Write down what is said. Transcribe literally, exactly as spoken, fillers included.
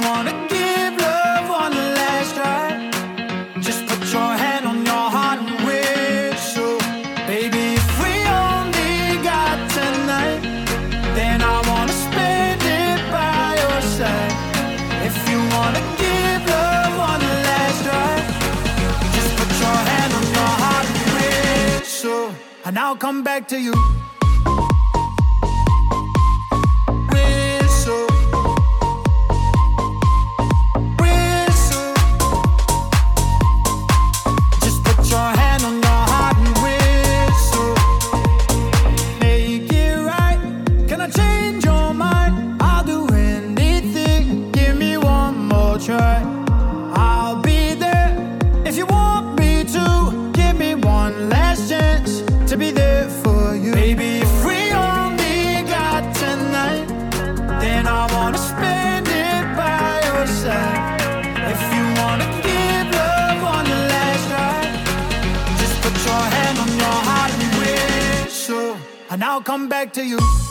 wanna give love one last try, just put your hand on your heart and whistle. Baby, if we only got tonight, then I wanna spend it by your side. If you wanna give love one last try, just put your hand on your heart and whistle, and I'll come back to you. And I'll come back to you.